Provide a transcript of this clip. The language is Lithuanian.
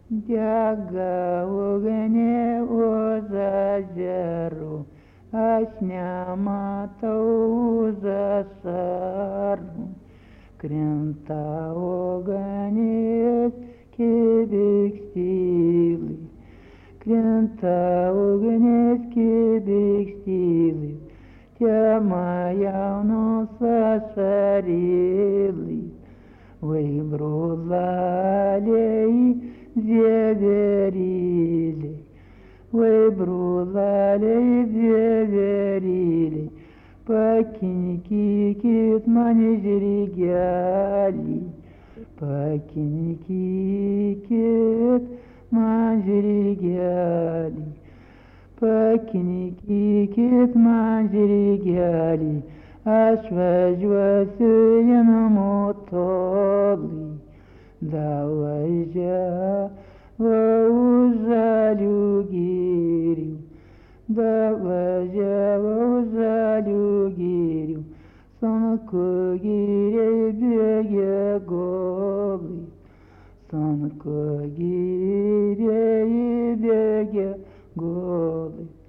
Dega ugnė už ežerų, aš nematau už ašarų. Krinta ugnis kibirkštėlė, krinta ugnis kibirkštėlė, tema jaunos ašarėlės. Vai brolaliai dieverėliai, vai brolaliai dieverėliai, pakinkykit man žirgelį, pakinkykit man žirgelį, pakinkykit man žirgelį. Aš važiuosiu į namo tolį, davažiavau žalių girių, davažiavau žalių girių, sunku giriai bėgė golai, sunku giriai bėgė golai.